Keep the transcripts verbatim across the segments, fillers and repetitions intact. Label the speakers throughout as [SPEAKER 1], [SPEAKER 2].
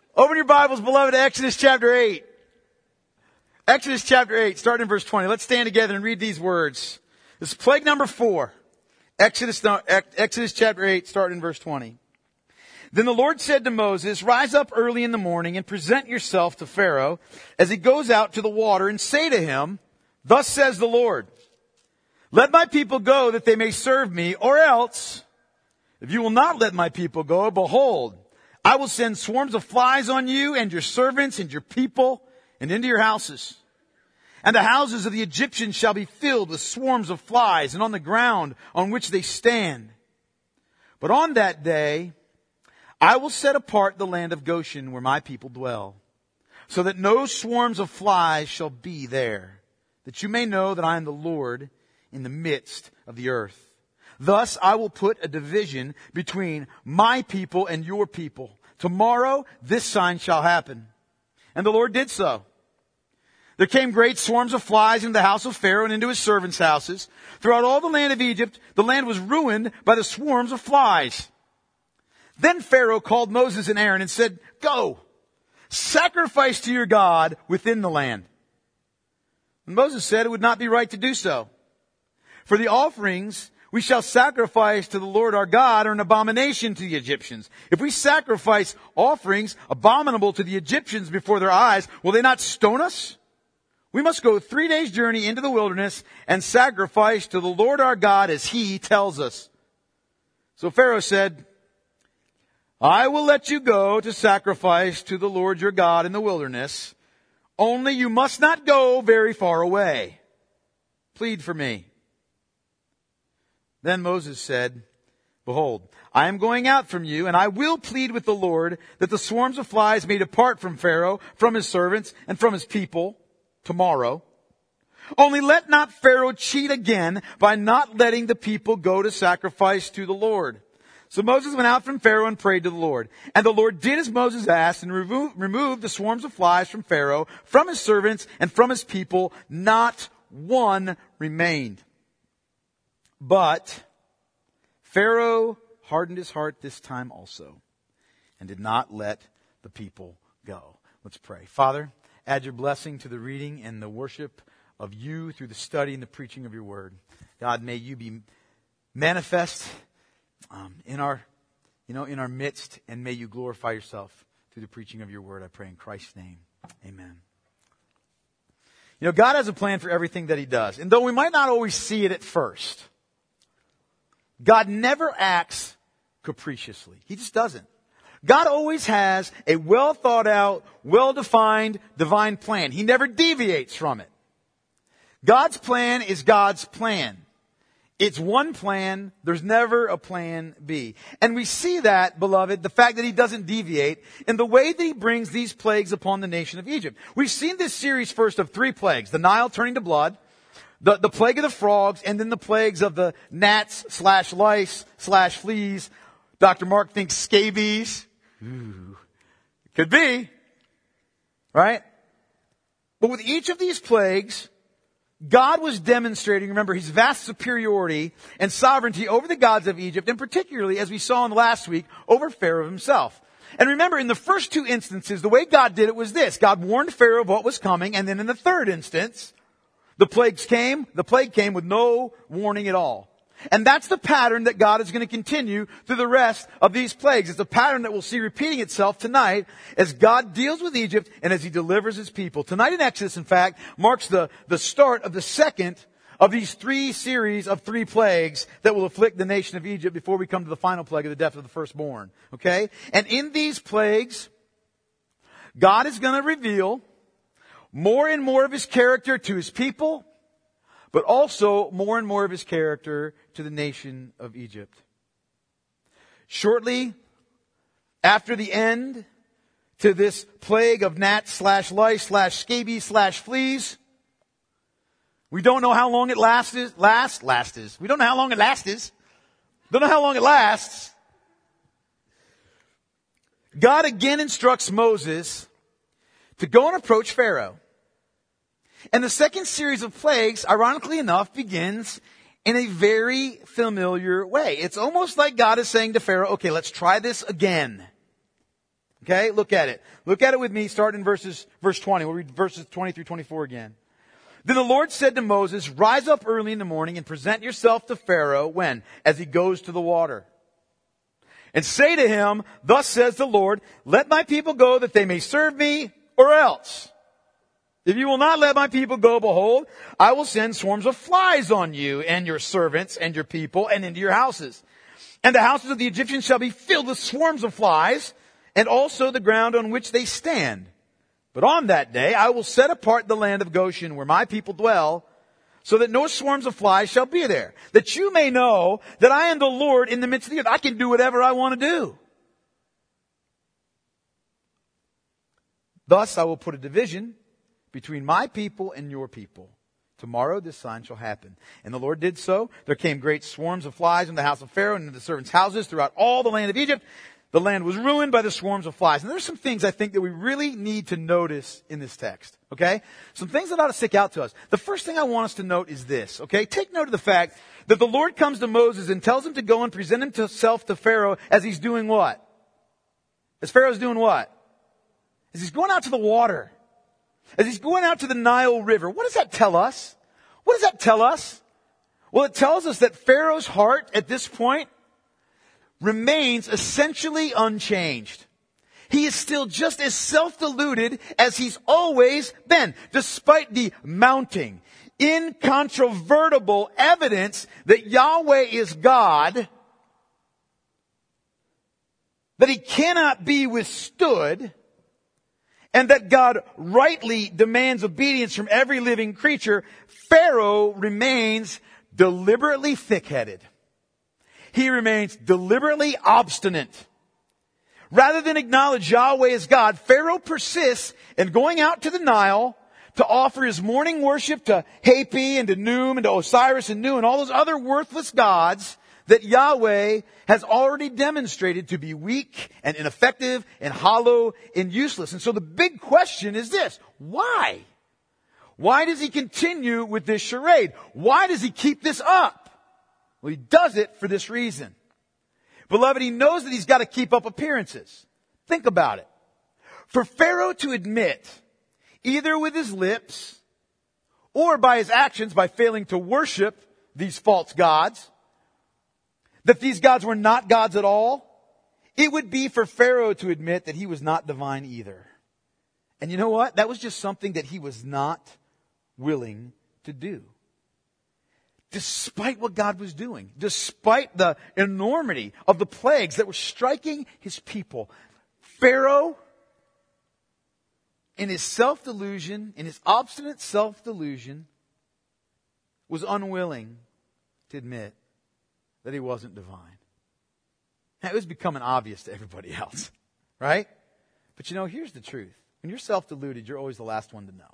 [SPEAKER 1] Open your Bibles, beloved, to Exodus chapter eight. Exodus chapter eight, starting in verse twenty. Let's stand together and read these words. This is plague number four. Exodus, Exodus chapter eight, starting in verse twenty. Then the Lord said to Moses, rise up early in the morning and present yourself to Pharaoh as he goes out to the water, and say to him, thus says the Lord, let my people go that they may serve me, or else, if you will not let my people go, behold, I will send swarms of flies on you and your servants and your people and into your houses. And the houses of the Egyptians shall be filled with swarms of flies, and on the ground on which they stand. But on that day, I will set apart the land of Goshen where my people dwell, so that no swarms of flies shall be there, that you may know that I am the Lord in the midst of the earth. Thus I will put a division between my people and your people. Tomorrow this sign shall happen. And the Lord did so. There came great swarms of flies into the house of Pharaoh and into his servants' houses. Throughout all the land of Egypt, the land was ruined by the swarms of flies. Then Pharaoh called Moses and Aaron and said, go, sacrifice to your God within the land. And Moses said it would not be right to do so. For the offerings we shall sacrifice to the Lord our God are an abomination to the Egyptians. If we sacrifice offerings abominable to the Egyptians before their eyes, will they not stone us? We must go three days' journey into the wilderness and sacrifice to the Lord our God as he tells us. So Pharaoh said, I will let you go to sacrifice to the Lord your God in the wilderness. Only you must not go very far away. Plead for me. Then Moses said, behold, I am going out from you, and I will plead with the Lord that the swarms of flies may depart from Pharaoh, from his servants, and from his people tomorrow. Only let not Pharaoh cheat again by not letting the people go to sacrifice to the Lord. So Moses went out from Pharaoh and prayed to the Lord. And the Lord did as Moses asked and removed, removed the swarms of flies from Pharaoh, from his servants, and from his people. Not one remained. But Pharaoh hardened his heart this time also and did not let the people go. Let's pray. Father, add your blessing to the reading and the worship of you through the study and the preaching of your word. God, may you be manifest um, in our, you know, in our midst, and may you glorify yourself through the preaching of your word. I pray in Christ's name. Amen. You know, God has a plan for everything that he does. And though we might not always see it at first, God never acts capriciously. He just doesn't. God always has a well thought out, well defined divine plan. He never deviates from it. God's plan is God's plan. It's one plan. There's never a plan B. And we see that, beloved, the fact that he doesn't deviate in the way that he brings these plagues upon the nation of Egypt. We've seen this series first of three plagues: the Nile turning to blood, The, the plague of the frogs, and then the plagues of the gnats slash lice slash fleas. Doctor Mark thinks scabies. Ooh, could be. Right? But with each of these plagues, God was demonstrating, remember, his vast superiority and sovereignty over the gods of Egypt, and particularly, as we saw in last week, over Pharaoh himself. And remember, in the first two instances, the way God did it was this. God warned Pharaoh of what was coming, and then in the third instance, The plagues came, the plague came with no warning at all. And that's the pattern that God is going to continue through the rest of these plagues. It's a pattern that we'll see repeating itself tonight as God deals with Egypt and as he delivers his people. Tonight in Exodus, in fact, marks the, the start of the second of these three series of three plagues that will afflict the nation of Egypt before we come to the final plague of the death of the firstborn. Okay? And in these plagues, God is going to reveal more and more of his character to his people, but also more and more of his character to the nation of Egypt. Shortly after the end to this plague of gnats slash lice slash scabies slash fleas, we don't know how long it lasts. Last, lasts. We don't know how long it lasts. Don't know how long it lasts. God again instructs Moses to go and approach Pharaoh. And the second series of plagues, ironically enough, begins in a very familiar way. It's almost like God is saying to Pharaoh, okay, let's try this again. Okay, look at it. Look at it with me, starting in verses, verse twenty. We'll read verses twenty through twenty-four again. Then the Lord said to Moses, rise up early in the morning and present yourself to Pharaoh when? As he goes to the water. And say to him, thus says the Lord, let my people go that they may serve me, or else. If you will not let my people go, behold, I will send swarms of flies on you and your servants and your people and into your houses. And the houses of the Egyptians shall be filled with swarms of flies, and also the ground on which they stand. But on that day I will set apart the land of Goshen where my people dwell, so that no swarms of flies shall be there, that you may know that I am the Lord in the midst of the earth. I can do whatever I want to do. Thus I will put a division between my people and your people. Tomorrow this sign shall happen. And the Lord did so. There came great swarms of flies in the house of Pharaoh and in the servants' houses throughout all the land of Egypt. The land was ruined by the swarms of flies. And there's some things I think that we really need to notice in this text. Okay? Some things that ought to stick out to us. The first thing I want us to note is this. Okay? Take note of the fact that the Lord comes to Moses and tells him to go and present himself to Pharaoh as he's doing what? As Pharaoh's doing what? As he's going out to the water. As he's going out to the Nile River. What does that tell us? What does that tell us? Well, it tells us that Pharaoh's heart at this point remains essentially unchanged. He is still just as self-deluded as he's always been, despite the mounting, incontrovertible evidence that Yahweh is God, that he cannot be withstood, and that God rightly demands obedience from every living creature. Pharaoh remains deliberately thick-headed. He remains deliberately obstinate. Rather than acknowledge Yahweh as God, Pharaoh persists in going out to the Nile to offer his morning worship to Hapi and to Num and to Osiris and Nu and all those other worthless gods that Yahweh has already demonstrated to be weak and ineffective and hollow and useless. And so the big question is this: why? Why does he continue with this charade? Why does he keep this up? Well, he does it for this reason. Beloved, he knows that he's got to keep up appearances. Think about it. For Pharaoh to admit, either with his lips or by his actions, by failing to worship these false gods, that these gods were not gods at all, it would be for Pharaoh to admit that he was not divine either. And you know what? That was just something that he was not willing to do. Despite what God was doing, despite the enormity of the plagues that were striking his people, Pharaoh, in his self-delusion, in his obstinate self-delusion, was unwilling to admit that he wasn't divine. Now, it was becoming obvious to everybody else, right? But you know, here's the truth. When you're self-deluded, you're always the last one to know.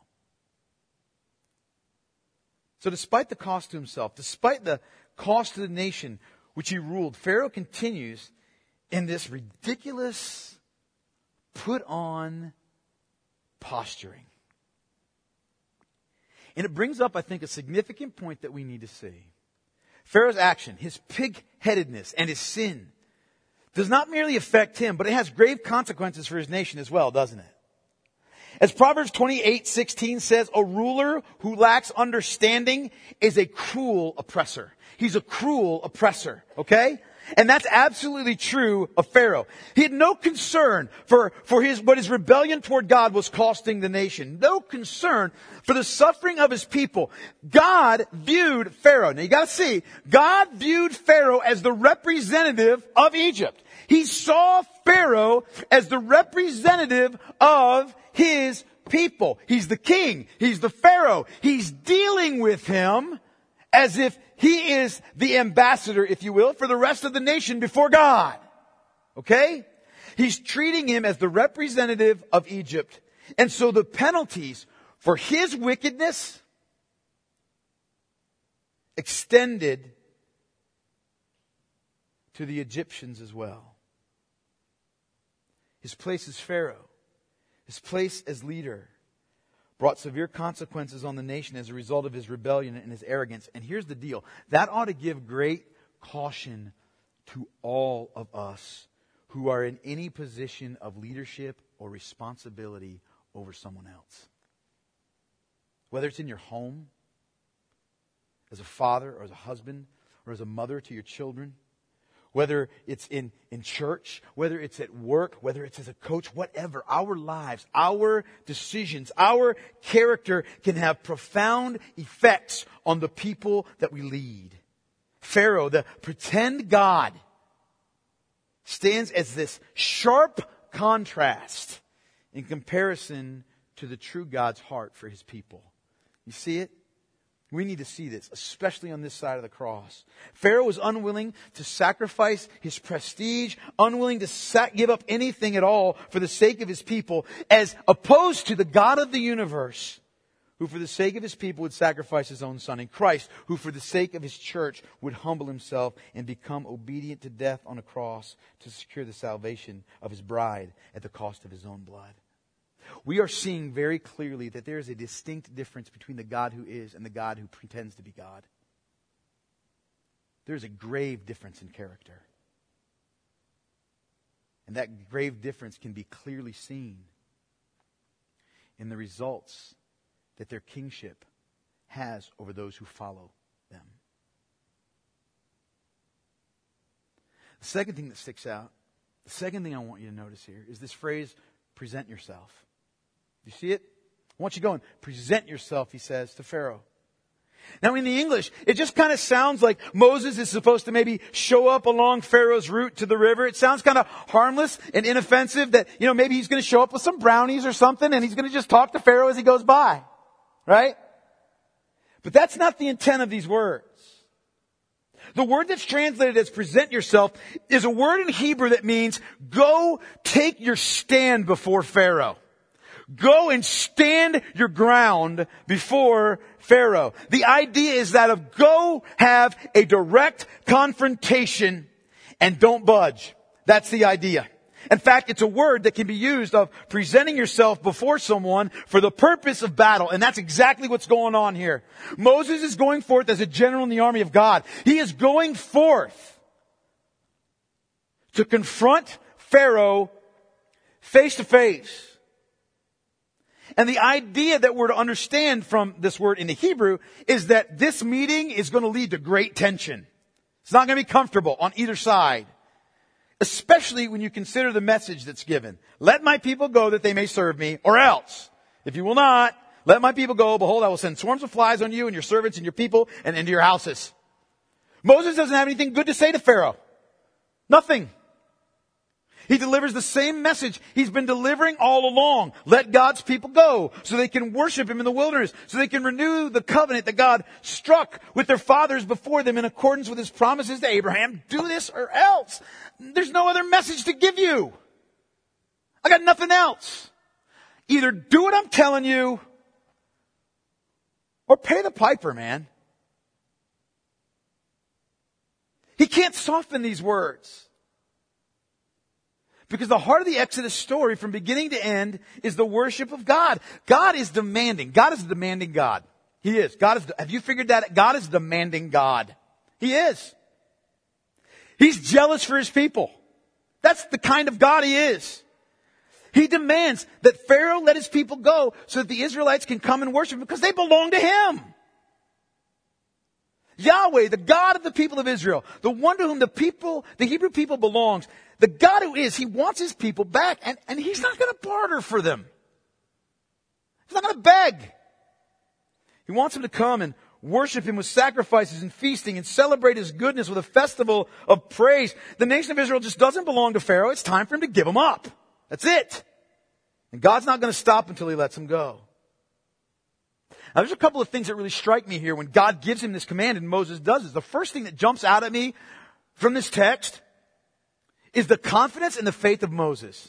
[SPEAKER 1] So despite the cost to himself, despite the cost to the nation which he ruled, Pharaoh continues in this ridiculous, put-on posturing. And it brings up, I think, a significant point that we need to see. Pharaoh's action, his pig-headedness, and his sin does not merely affect him, but it has grave consequences for his nation as well, doesn't it? As Proverbs twenty-eight sixteen says, a ruler who lacks understanding is a cruel oppressor. He's a cruel oppressor, okay? And that's absolutely true of Pharaoh. He had no concern for, for his, what his rebellion toward God was costing the nation. No concern for the suffering of his people. God viewed Pharaoh. Now you gotta see, God viewed Pharaoh as the representative of Egypt. He saw Pharaoh as the representative of his people. He's the king. He's the Pharaoh. He's dealing with him as if he is the ambassador, if you will, for the rest of the nation before God. Okay? He's treating him as the representative of Egypt. And so the penalties for his wickedness extended to the Egyptians as well. His place as Pharaoh, his place as leader, brought severe consequences on the nation as a result of his rebellion and his arrogance. And here's the deal. That ought to give great caution to all of us who are in any position of leadership or responsibility over someone else. Whether it's in your home, as a father or as a husband, or as a mother to your children, whether it's in, in church, whether it's at work, whether it's as a coach, whatever, our lives, our decisions, our character can have profound effects on the people that we lead. Pharaoh, the pretend God, stands as this sharp contrast in comparison to the true God's heart for His people. You see it? We need to see this, especially on this side of the cross. Pharaoh was unwilling to sacrifice his prestige, unwilling to sac- give up anything at all for the sake of his people, as opposed to the God of the universe, who for the sake of His people would sacrifice His own Son, in Christ, who for the sake of His church would humble Himself and become obedient to death on a cross to secure the salvation of His bride at the cost of His own blood. We are seeing very clearly that there is a distinct difference between the God who is and the God who pretends to be God. There is a grave difference in character. And that grave difference can be clearly seen in the results that their kingship has over those who follow them. The second thing that sticks out, the second thing I want you to notice here is this phrase, present yourself. You see it? I want you going, present yourself, he says to Pharaoh. Now in the English, it just kind of sounds like Moses is supposed to maybe show up along Pharaoh's route to the river. It sounds kind of harmless and inoffensive that, you know, maybe he's going to show up with some brownies or something and he's going to just talk to Pharaoh as he goes by. Right? But that's not the intent of these words. The word that's translated as present yourself is a word in Hebrew that means go take your stand before Pharaoh. Go and stand your ground before Pharaoh. The idea is that of go have a direct confrontation and don't budge. That's the idea. In fact, it's a word that can be used of presenting yourself before someone for the purpose of battle. And that's exactly what's going on here. Moses is going forth as a general in the army of God. He is going forth to confront Pharaoh face to face. And the idea that we're to understand from this word in the Hebrew is that this meeting is going to lead to great tension. It's not going to be comfortable on either side. Especially when you consider the message that's given. Let my people go that they may serve me, or else, if you will not, let my people go, behold, I will send swarms of flies on you and your servants and your people and into your houses. Moses doesn't have anything good to say to Pharaoh. Nothing. He delivers the same message he's been delivering all along. Let God's people go so they can worship Him in the wilderness, so they can renew the covenant that God struck with their fathers before them in accordance with His promises to Abraham. Do this or else. There's no other message to give you. I got nothing else. Either do what I'm telling you or pay the piper, man. He can't soften these words. Because the heart of the Exodus story from beginning to end is the worship of God. God is demanding. God is a demanding God. He is. God is, have you figured that? God is a demanding God. He is. He's jealous for His people. That's the kind of God He is. He demands that Pharaoh let his people go so that the Israelites can come and worship because they belong to Him. Yahweh, the God of the people of Israel, the one to whom the people, the Hebrew people belongs, the God who is, He wants His people back, and, and He's not going to barter for them. He's not going to beg. He wants them to come and worship Him with sacrifices and feasting and celebrate His goodness with a festival of praise. The nation of Israel just doesn't belong to Pharaoh. It's time for him to give them up. That's it. And God's not going to stop until He lets them go. Now, there's a couple of things that really strike me here when God gives him this command and Moses does it. The first thing that jumps out at me from this text is the confidence and the faith of Moses.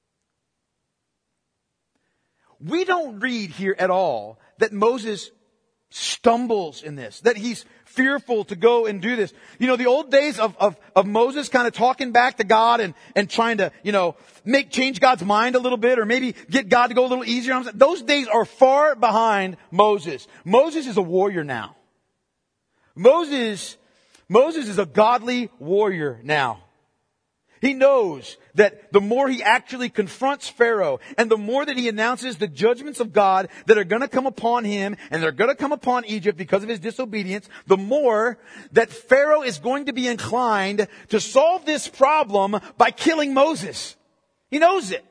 [SPEAKER 1] We don't read here at all that Moses stumbles in this, that he's fearful to go and do this. You know, the old days of, of, of Moses kind of talking back to God and, and trying to, you know, make, change God's mind a little bit or maybe get God to go a little easier. Those days are far behind Moses. Moses is a warrior now. Moses, Moses is a godly warrior now. He knows that the more he actually confronts Pharaoh and the more that he announces the judgments of God that are going to come upon him and they're going to come upon Egypt because of his disobedience, the more that Pharaoh is going to be inclined to solve this problem by killing Moses. He knows it.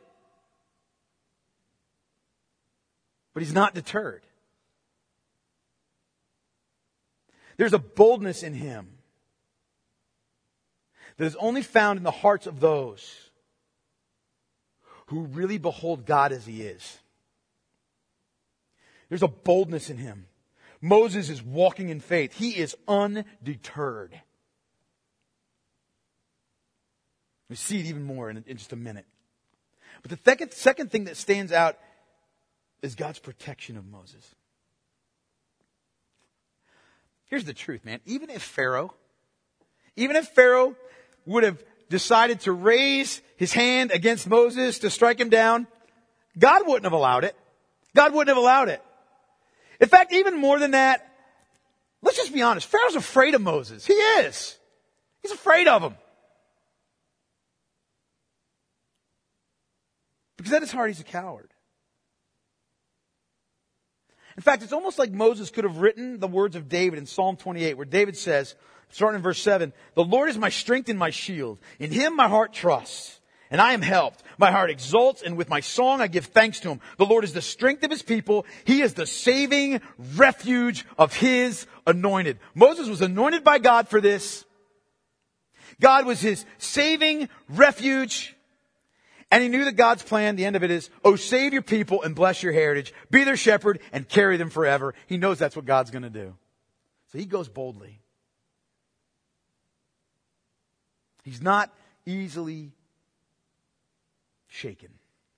[SPEAKER 1] But he's not deterred. There's a boldness in him that is only found in the hearts of those who really behold God as he is. There's a boldness in him. Moses is walking in faith. He is undeterred. We see it even more in, in just a minute. But the second, second thing that stands out is God's protection of Moses. Here's the truth, man. Even if Pharaoh, even if Pharaoh would have decided to raise his hand against Moses to strike him down, God wouldn't have allowed it. God wouldn't have allowed it. In fact, even more than that, let's just be honest. Pharaoh's afraid of Moses. He is. He's afraid of him. Because at his heart, he's a coward. In fact, it's almost like Moses could have written the words of David in Psalm twenty-eight, where David says, starting in verse seven, "The Lord is my strength and my shield. In him my heart trusts, and I am helped. My heart exults, and with my song I give thanks to him. The Lord is the strength of his people. He is the saving refuge of his anointed." Moses was anointed by God for this. God was his saving refuge. And he knew that God's plan, the end of it is, "Oh, save your people and bless your heritage. Be their shepherd and carry them forever." He knows that's what God's going to do. So he goes boldly. He's not easily shaken.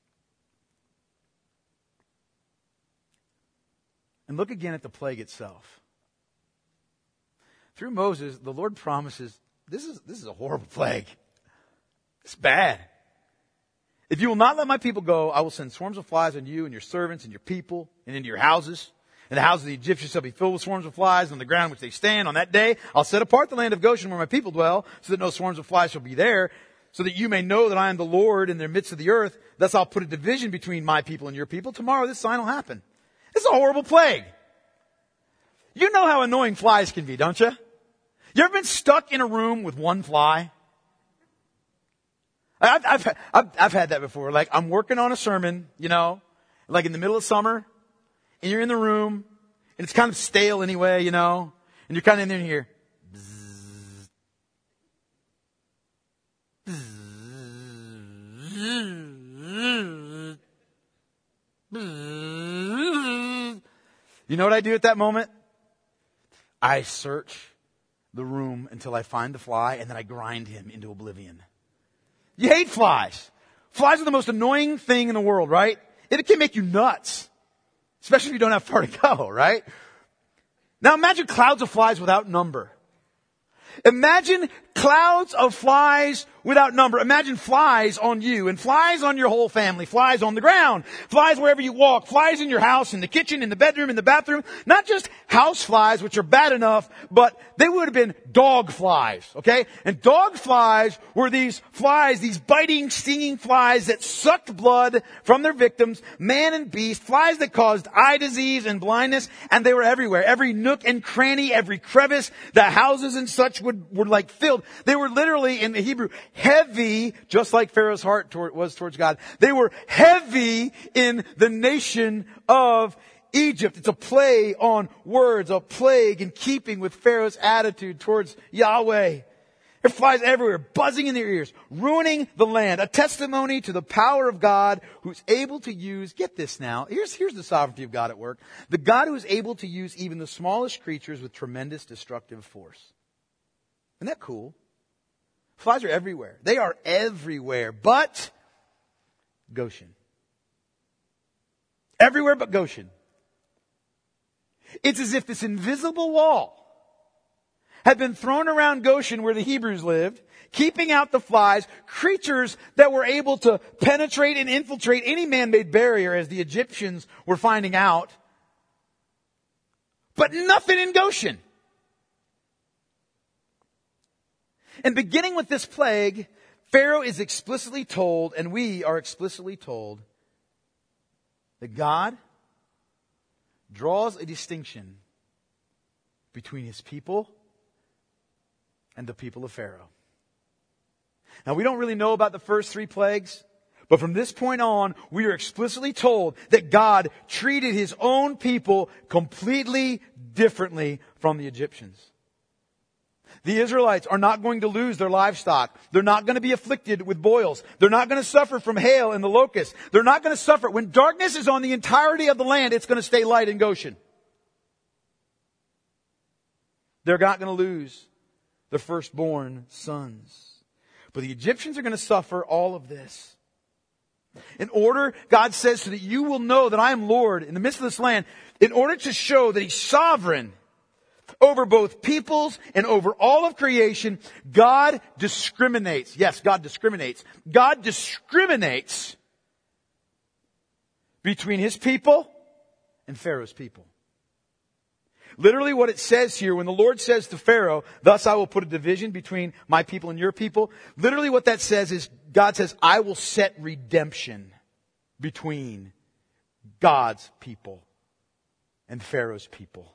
[SPEAKER 1] And look again at the plague itself. Through Moses, the Lord promises, this is, this is a horrible plague. It's bad. "If you will not let my people go, I will send swarms of flies on you and your servants and your people and into your houses. And the houses of the Egyptians shall be filled with swarms of flies on the ground which they stand. On that day, I'll set apart the land of Goshen where my people dwell, so that no swarms of flies shall be there, so that you may know that I am the Lord in the midst of the earth. Thus I'll put a division between my people and your people. Tomorrow this sign will happen." This is a horrible plague. You know how annoying flies can be, don't you? You ever been stuck in a room with one fly? I've, I've, I've, I've had that before. Like, I'm working on a sermon, you know, like in the middle of summer, and you're in the room, and it's kind of stale anyway, you know, and you're kind of in there and you hear, bzzz, bzzz, bzzz. You know what I do at that moment? I search the room until I find the fly, and then I grind him into oblivion. You hate flies. Flies are the most annoying thing in the world, right? It can make you nuts. Especially if you don't have far to go, right? Now imagine clouds of flies without number. Imagine clouds of flies without number. Imagine flies on you and flies on your whole family, flies on the ground, flies wherever you walk, flies in your house, in the kitchen, in the bedroom, in the bathroom. Not just house flies, which are bad enough, but they would have been dog flies, okay? And dog flies were these flies, these biting, stinging flies that sucked blood from their victims, man and beast, flies that caused eye disease and blindness, and they were everywhere. Every nook and cranny, every crevice, the houses and such would, were like filled. They were literally, in the Hebrew, heavy, just like Pharaoh's heart toward, was towards God. They were heavy in the nation of Egypt. It's a play on words, a plague in keeping with Pharaoh's attitude towards Yahweh. There are flies everywhere, buzzing in their ears, ruining the land. A testimony to the power of God who's able to use, get this now, here's, here's the sovereignty of God at work. The God who is able to use even the smallest creatures with tremendous destructive force. Isn't that cool? Flies are everywhere. They are everywhere, but Goshen. Everywhere but Goshen. It's as if this invisible wall had been thrown around Goshen where the Hebrews lived, keeping out the flies, creatures that were able to penetrate and infiltrate any man-made barrier, as the Egyptians were finding out. But nothing in Goshen. And beginning with this plague, Pharaoh is explicitly told, and we are explicitly told, that God draws a distinction between his people and the people of Pharaoh. Now, we don't really know about the first three plagues, but from this point on, we are explicitly told that God treated his own people completely differently from the Egyptians. The Israelites are not going to lose their livestock. They're not going to be afflicted with boils. They're not going to suffer from hail and the locusts. They're not going to suffer. When darkness is on the entirety of the land, it's going to stay light in Goshen. They're not going to lose their firstborn sons. But the Egyptians are going to suffer all of this. In order, God says, so that you will know that I am Lord in the midst of this land, in order to show that he's sovereign over both peoples and over all of creation, God discriminates. Yes, God discriminates. God discriminates between his people and Pharaoh's people. Literally what it says here, when the Lord says to Pharaoh, thus I will put a division between my people and your people. Literally what that says is, God says, I will set redemption between God's people and Pharaoh's people.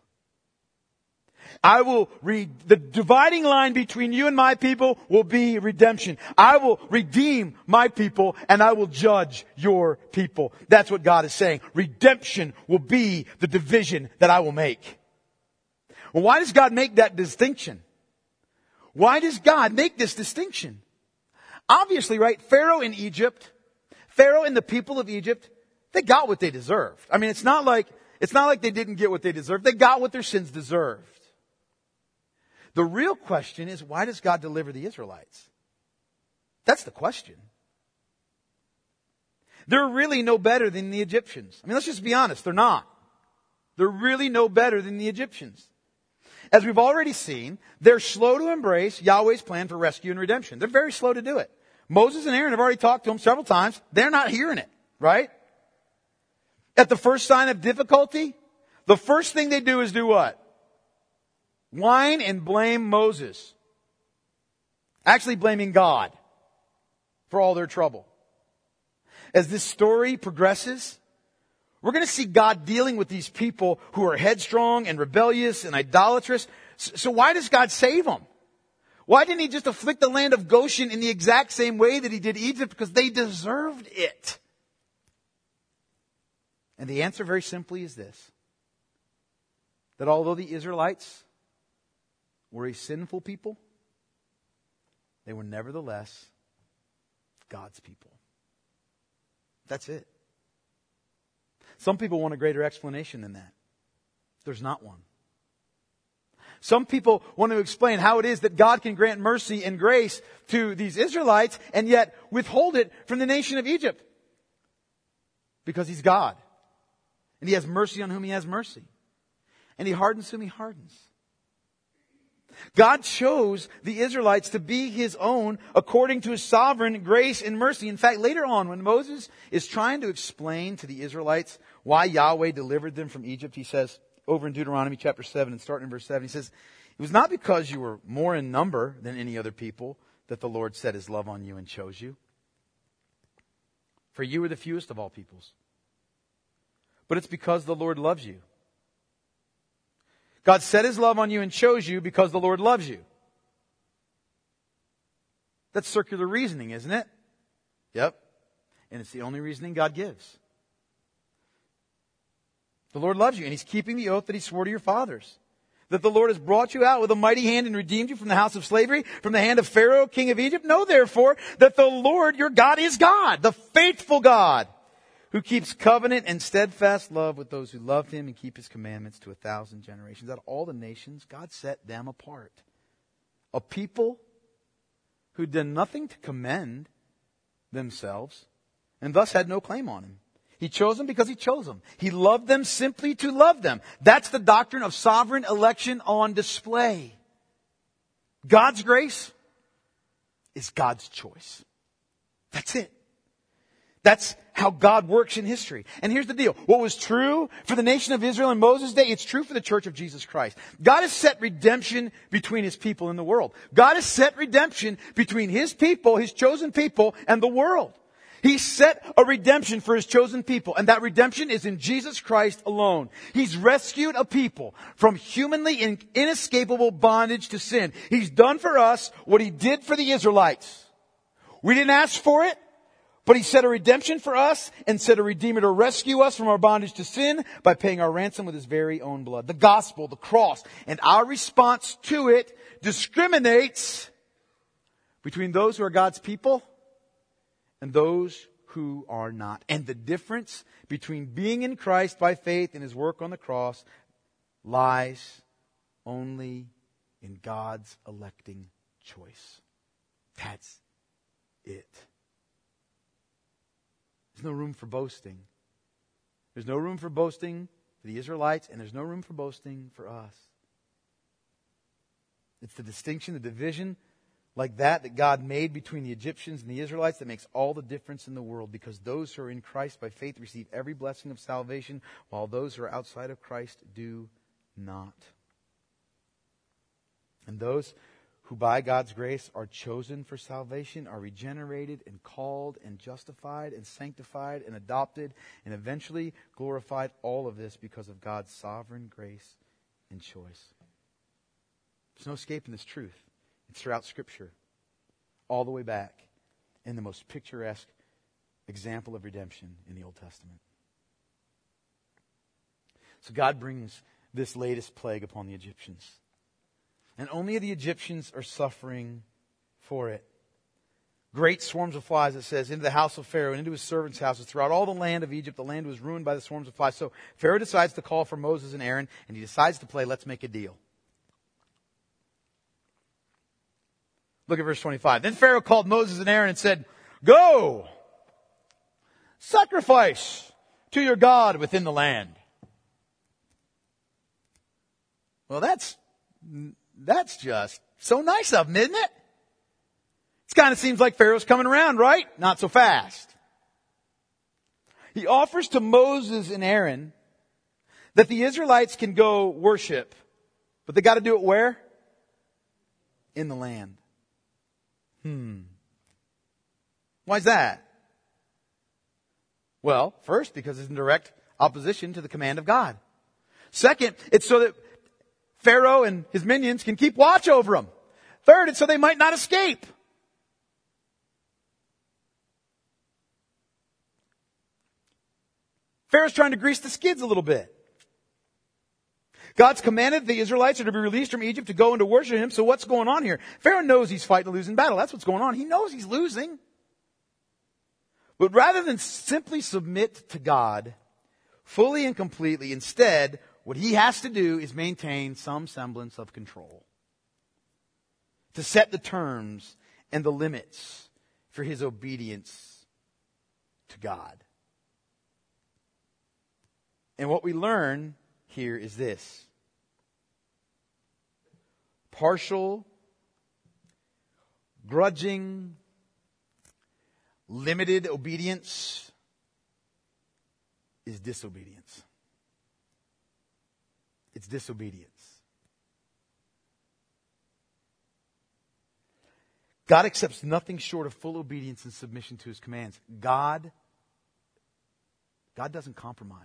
[SPEAKER 1] I will read, the dividing line between you and my people will be redemption. I will redeem my people and I will judge your people. That's what God is saying. Redemption will be the division that I will make. Well, why does God make that distinction? Why does God make this distinction? Obviously, right, Pharaoh in Egypt, Pharaoh and the people of Egypt, they got what they deserved. I mean, it's not like, it's not like they didn't get what they deserved. They got what their sins deserved. The real question is, why does God deliver the Israelites? That's the question. They're really no better than the Egyptians. I mean, let's just be honest. They're not. They're really no better than the Egyptians. As we've already seen, they're slow to embrace Yahweh's plan for rescue and redemption. They're very slow to do it. Moses and Aaron have already talked to them several times. They're not hearing it, right? At the first sign of difficulty, the first thing they do is do what? Whine and blame Moses. Actually blaming God for all their trouble. As this story progresses, we're going to see God dealing with these people who are headstrong and rebellious and idolatrous. So why does God save them? Why didn't he just afflict the land of Goshen in the exact same way that he did Egypt? Because they deserved it. And the answer very simply is this. That although the Israelites were a sinful people, they were nevertheless God's people. That's it. Some people want a greater explanation than that. There's not one. Some people want to explain how it is that God can grant mercy and grace to these Israelites and yet withhold it from the nation of Egypt. Because he's God. And he has mercy on whom he has mercy. And he hardens whom he hardens. God chose the Israelites to be his own according to his sovereign grace and mercy. In fact, later on, when Moses is trying to explain to the Israelites why Yahweh delivered them from Egypt, he says, over in Deuteronomy chapter seven and starting in verse seven, he says, it was not because you were more in number than any other people that the Lord set his love on you and chose you. For you were the fewest of all peoples. But it's because the Lord loves you. God set his love on you and chose you because the Lord loves you. That's circular reasoning, isn't it? Yep. And it's the only reasoning God gives. The Lord loves you, and he's keeping the oath that he swore to your fathers. That the Lord has brought you out with a mighty hand and redeemed you from the house of slavery, from the hand of Pharaoh, king of Egypt. Know therefore that the Lord your God is God, the faithful God, who keeps covenant and steadfast love with those who love him and keep his commandments to a thousand generations. Out of all the nations, God set them apart. A people who did nothing to commend themselves and thus had no claim on him. He chose them because he chose them. He loved them simply to love them. That's the doctrine of sovereign election on display. God's grace is God's choice. That's it. That's how God works in history. And here's the deal. What was true for the nation of Israel in Moses' day, it's true for the church of Jesus Christ. God has set redemption between His people and the world. God has set redemption between His people, His chosen people, and the world. He set a redemption for His chosen people, and that redemption is in Jesus Christ alone. He's rescued a people from humanly inescapable bondage to sin. He's done for us what He did for the Israelites. We didn't ask for it, but He set a redemption for us and set a redeemer to rescue us from our bondage to sin by paying our ransom with His very own blood. The gospel, the cross, and our response to it discriminates between those who are God's people and those who are not. And the difference between being in Christ by faith and His work on the cross lies only in God's electing choice. That's it. There's no room for boasting. There's no room for boasting for the Israelites, and there's no room for boasting for us. It's the distinction, the division like that that God made between the Egyptians and the Israelites that makes all the difference in the world, because those who are in Christ by faith receive every blessing of salvation, while those who are outside of Christ do not. And those who by God's grace are chosen for salvation are regenerated and called and justified and sanctified and adopted and eventually glorified. All of this because of God's sovereign grace and choice. There's no escaping this truth. It's throughout Scripture, all the way back in the most picturesque example of redemption in the Old Testament. So God brings this latest plague upon the Egyptians. And only the Egyptians are suffering for it. Great swarms of flies, it says, into the house of Pharaoh and into his servants' houses. Throughout all the land of Egypt, the land was ruined by the swarms of flies. So Pharaoh decides to call for Moses and Aaron, and he decides to play, let's make a deal. Look at verse twenty-five. Then Pharaoh called Moses and Aaron and said, "Go, sacrifice to your God within the land." Well, that's, that's just so nice of him, isn't it? It kind of seems like Pharaoh's coming around, right? Not so fast. He offers to Moses and Aaron that the Israelites can go worship, but they got to do it where? In the land. Hmm. Why is that? Well, first, because it's in direct opposition to the command of God. Second, it's so that Pharaoh and his minions can keep watch over them. Third, it's so they might not escape. Pharaoh's trying to grease the skids a little bit. God's commanded the Israelites are to be released from Egypt to go and to worship Him. So what's going on here? Pharaoh knows he's fighting a losing battle. That's what's going on. He knows he's losing. But rather than simply submit to God fully and completely, instead, what he has to do is maintain some semblance of control. To set the terms and the limits for his obedience to God. And what we learn here is this. Partial, grudging, limited obedience is disobedience. It's disobedience. God accepts nothing short of full obedience and submission to His commands. God, God doesn't compromise.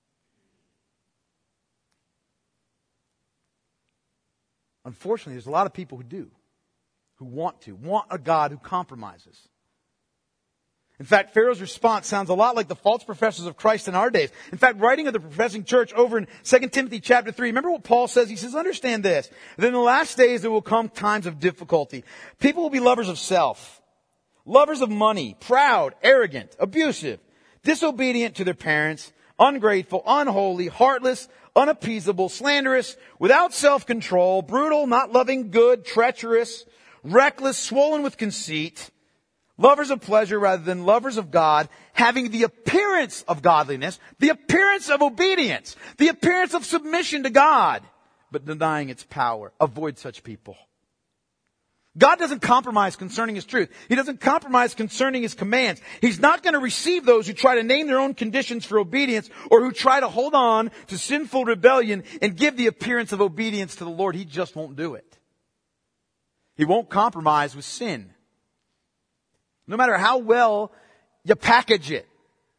[SPEAKER 1] Unfortunately, there's a lot of people who do, who want to, want a God who compromises. In fact, Pharaoh's response sounds a lot like the false professors of Christ in our days. In fact, writing of the professing church over in Second Timothy chapter three, remember what Paul says? He says, understand this, that in the last days there will come times of difficulty. People will be lovers of self, lovers of money, proud, arrogant, abusive, disobedient to their parents, ungrateful, unholy, heartless, unappeasable, slanderous, without self-control, brutal, not loving good, treacherous, reckless, swollen with conceit, lovers of pleasure rather than lovers of God, having the appearance of godliness, the appearance of obedience, the appearance of submission to God, but denying its power. Avoid such people. God doesn't compromise concerning His truth. He doesn't compromise concerning His commands. He's not going to receive those who try to name their own conditions for obedience or who try to hold on to sinful rebellion and give the appearance of obedience to the Lord. He just won't do it. He won't compromise with sin. No matter how well you package it.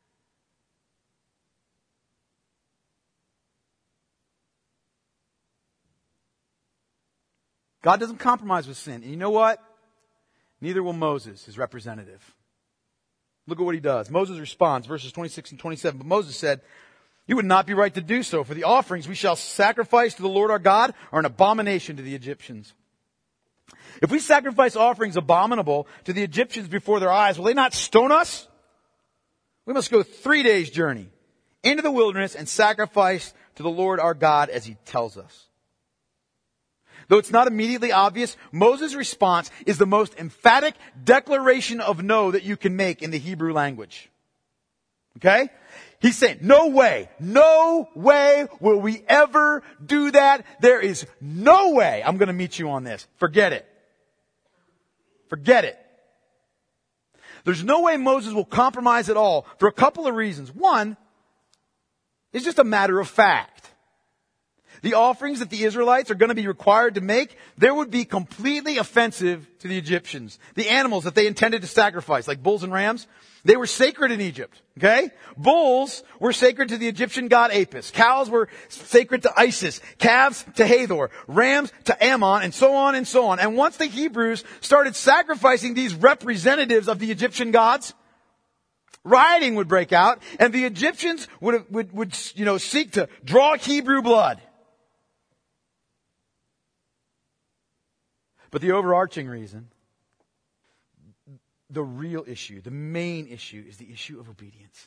[SPEAKER 1] God doesn't compromise with sin. And you know what? Neither will Moses, his representative. Look at what he does. Moses responds, verses twenty-six and twenty-seven. But Moses said, "You would not be right to do so, for the offerings we shall sacrifice to the Lord our God are an abomination to the Egyptians. If we sacrifice offerings abominable to the Egyptians before their eyes, will they not stone us? We must go three days' journey into the wilderness and sacrifice to the Lord our God as He tells us." Though it's not immediately obvious, Moses' response is the most emphatic declaration of no that you can make in the Hebrew language. Okay? He's saying, no way, no way will we ever do that. There is no way I'm going to meet you on this. Forget it. Forget it. There's no way Moses will compromise at all for a couple of reasons. One, it's just a matter of fact. The offerings that the Israelites are going to be required to make, there would be completely offensive to the Egyptians. The animals that they intended to sacrifice, like bulls and rams, they were sacred in Egypt. Okay? Bulls were sacred to the Egyptian god Apis. Cows were sacred to Isis. Calves to Hathor. Rams to Ammon, and so on and so on. And once the Hebrews started sacrificing these representatives of the Egyptian gods, rioting would break out, and the Egyptians would, would, would, you know, seek to draw Hebrew blood. But the overarching reason, the real issue, the main issue, is the issue of obedience.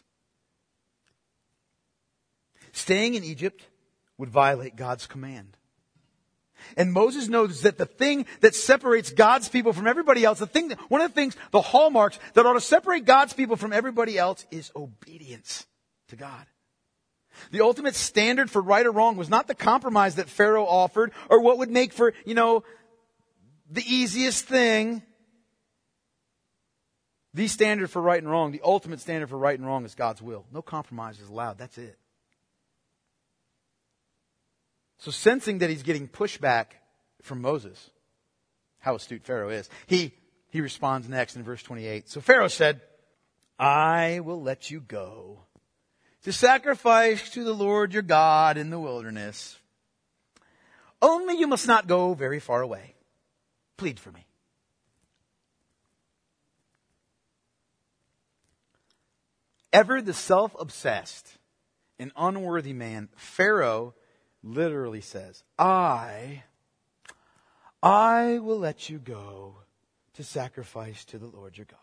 [SPEAKER 1] Staying in Egypt would violate God's command. And Moses knows that the thing that separates God's people from everybody else, the thing that, one of the things, the hallmarks that ought to separate God's people from everybody else is obedience to God. The ultimate standard for right or wrong was not the compromise that Pharaoh offered or what would make for, you know, the easiest thing. The standard for right and wrong, the ultimate standard for right and wrong is God's will. No compromise is allowed. That's it. So sensing that he's getting pushback from Moses, how astute Pharaoh is, he, he responds next in verse twenty-eight. So Pharaoh said, "I will let you go to sacrifice to the Lord your God in the wilderness. Only you must not go very far away. Plead for me." Ever the self-obsessed and unworthy man, Pharaoh literally says, I, I will let you go to sacrifice to the Lord your God.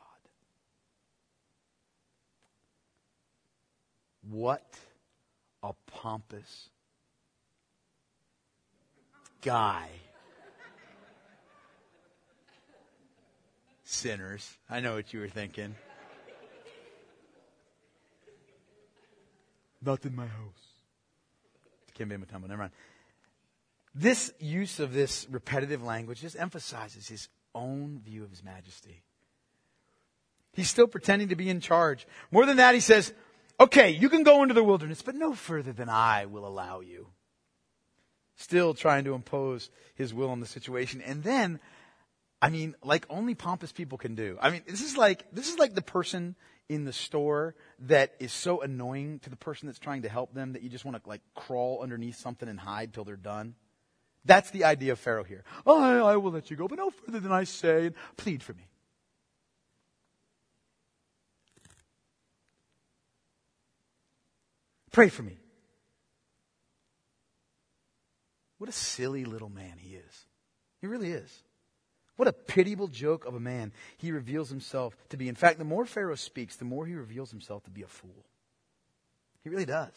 [SPEAKER 1] What a pompous guy. Sinners. I know what you were thinking. Not in my house. Can't be in my time, but never mind. This use of this repetitive language just emphasizes his own view of his majesty. He's still pretending to be in charge. More than that, he says, okay, you can go into the wilderness, but no further than I will allow you. Still trying to impose his will on the situation. And then, I mean, like only pompous people can do. I mean, this is like, this is like the person in the store that is so annoying to the person that's trying to help them that you just want to like crawl underneath something and hide till they're done. That's the idea of Pharaoh here. Oh, I, I will let you go, but no further than I say. Plead for me. Pray for me. What a silly little man he is. He really is. What a pitiable joke of a man he reveals himself to be. In fact, the more Pharaoh speaks, the more he reveals himself to be a fool. He really does.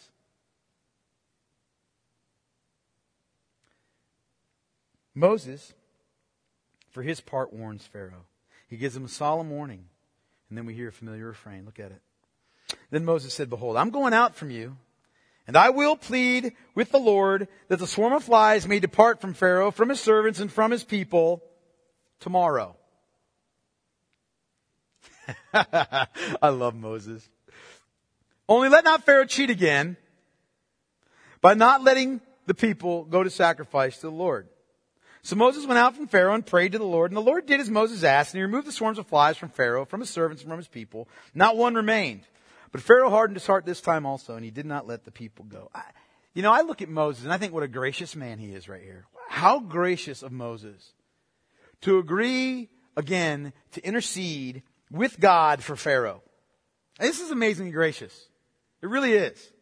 [SPEAKER 1] Moses, for his part, warns Pharaoh. He gives him a solemn warning. And then we hear a familiar refrain. Look at it. Then Moses said, behold, I'm going out from you, and I will plead with the Lord that the swarm of flies may depart from Pharaoh, from his servants, and from his people tomorrow. I love Moses. Only let not Pharaoh cheat again by not letting the people go to sacrifice to the Lord. So Moses went out from Pharaoh and prayed to the Lord, and the Lord did as Moses asked, and he removed the swarms of flies from Pharaoh, from his servants, and from his people. Not one remained. But Pharaoh hardened his heart this time also, and he did not let the people go. I, you know, I look at Moses, and I think what a gracious man he is right here. How gracious of Moses to agree, again, to intercede with God for Pharaoh. And this is amazingly gracious. It really is.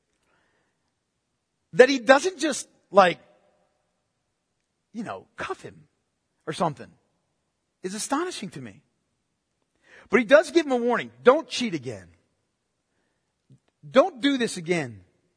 [SPEAKER 1] That he doesn't just, like, you know, cuff him or something is astonishing to me. But he does give him a warning. Don't cheat again. Don't do this again.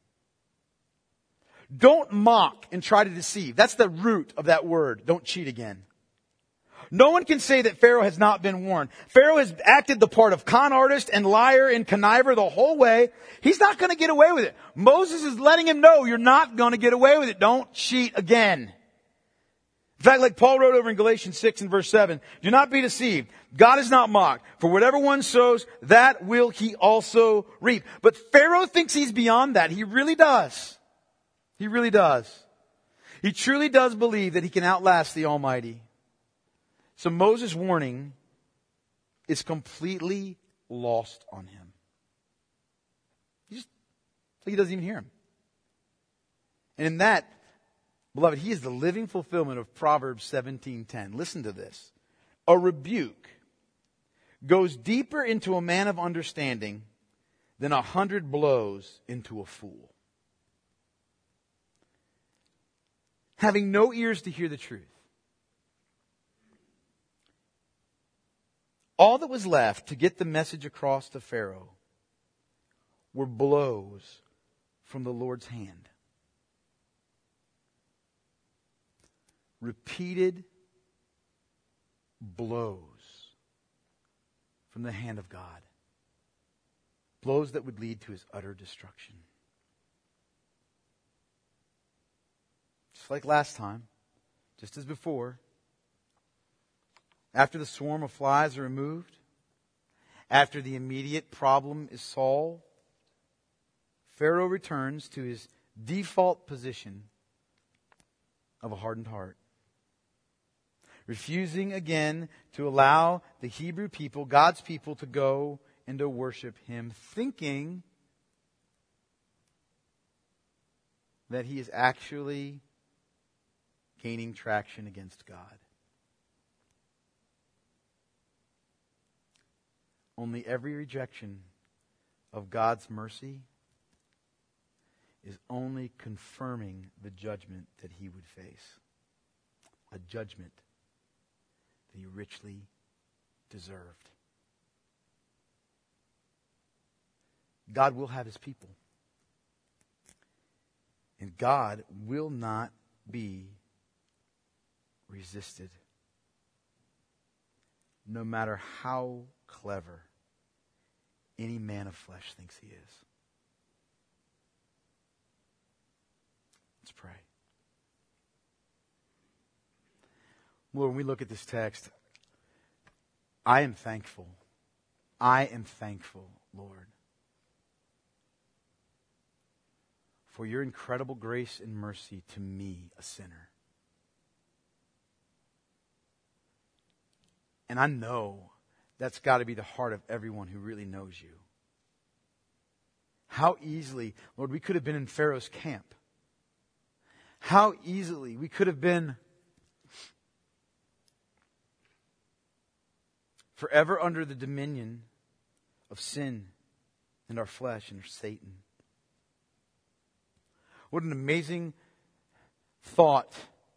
[SPEAKER 1] Don't mock and try to deceive. That's the root of that word. Don't cheat again. No one can say that Pharaoh has not been warned. Pharaoh has acted the part of con artist and liar and conniver the whole way. He's not going to get away with it. Moses is letting him know you're not going to get away with it. Don't cheat again. In fact, like Paul wrote over in Galatians six and verse seven, do not be deceived. God is not mocked. For whatever one sows, that will he also reap. But Pharaoh thinks he's beyond that. He really does. He really does. He truly does believe that he can outlast the Almighty. So Moses' warning is completely lost on him. He just, like he doesn't even hear him. And in that, beloved, he is the living fulfillment of Proverbs seventeen ten. Listen to this. A rebuke goes deeper into a man of understanding than a hundred blows into a fool. Having no ears to hear the truth. All that was left to get the message across to Pharaoh were blows from the Lord's hand. Repeated blows from the hand of God. Blows that would lead to his utter destruction. Just like last time, just as before, after the swarm of flies are removed, after the immediate problem is solved, Pharaoh returns to his default position of a hardened heart. Refusing again to allow the Hebrew people, God's people, to go and to worship him, thinking that he is actually gaining traction against God. Only every rejection of God's mercy is only confirming the judgment that he would face. A judgment that he richly deserved. God will have his people. And God will not be resisted. No matter how clever any man of flesh thinks he is. Let's pray. Lord, when we look at this text, I am thankful. I am thankful, Lord, for your incredible grace and mercy to me, a sinner. And I know that's got to be the heart of everyone who really knows you. How easily, Lord, we could have been in Pharaoh's camp. How easily we could have been forever under the dominion of sin and our flesh and Satan. What an amazing thought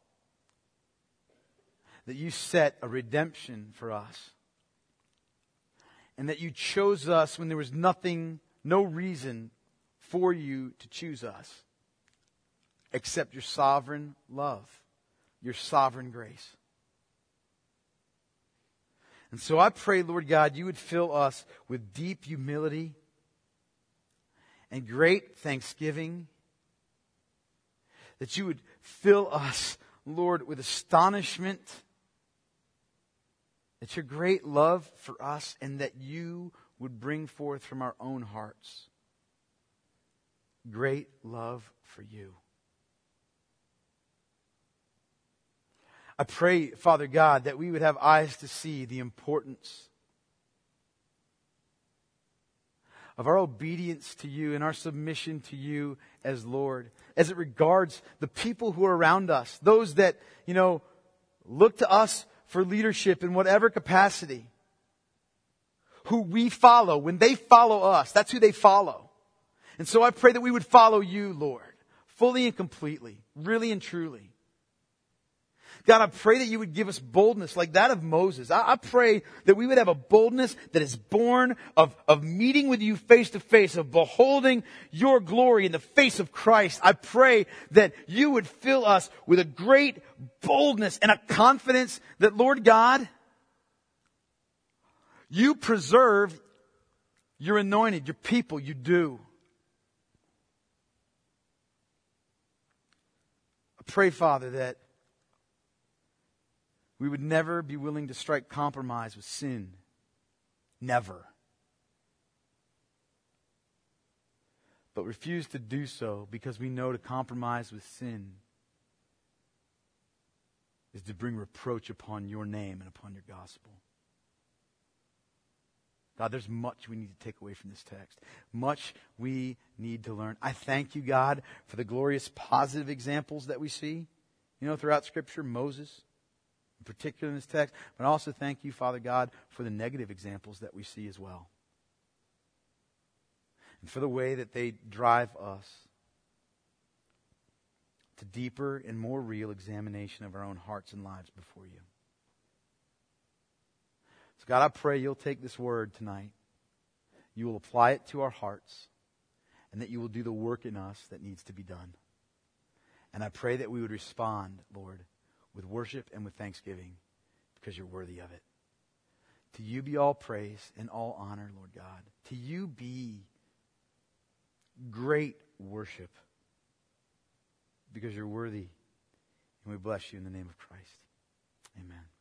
[SPEAKER 1] that you set a redemption for us. And that you chose us when there was nothing, no reason for you to choose us. Except your sovereign love. Your sovereign grace. And so I pray, Lord God, you would fill us with deep humility and great thanksgiving. That you would fill us, Lord, with astonishment It's your great love for us, and that you would bring forth from our own hearts great love for you. I pray, Father God, that we would have eyes to see the importance of our obedience to you and our submission to you as Lord, as it regards the people who are around us, those that, you know, look to us for leadership in whatever capacity, who we follow. When they follow us, that's who they follow. And so I pray that we would follow you, Lord, fully and completely, really and truly. God, I pray that you would give us boldness like that of Moses. I, I pray that we would have a boldness that is born of, of meeting with you face to face, of beholding your glory in the face of Christ. I pray that you would fill us with a great boldness and a confidence that, Lord God, you preserve your anointed, your people, you do. I pray, Father, that we would never be willing to strike compromise with sin. Never. But refuse to do so because we know to compromise with sin is to bring reproach upon your name and upon your gospel. God, there's much we need to take away from this text. Much we need to learn. I thank you, God, for the glorious positive examples that we see, you know, throughout Scripture. Moses, in particular in this text, but also thank you, Father God, for the negative examples that we see as well. And for the way that they drive us to deeper and more real examination of our own hearts and lives before you. So God, I pray you'll take this word tonight. You will apply it to our hearts, and that you will do the work in us that needs to be done. And I pray that we would respond, Lord, with worship and with thanksgiving, because you're worthy of it. To you be all praise and all honor, Lord God. To you be great worship, because you're worthy. And we bless you in the name of Christ. Amen.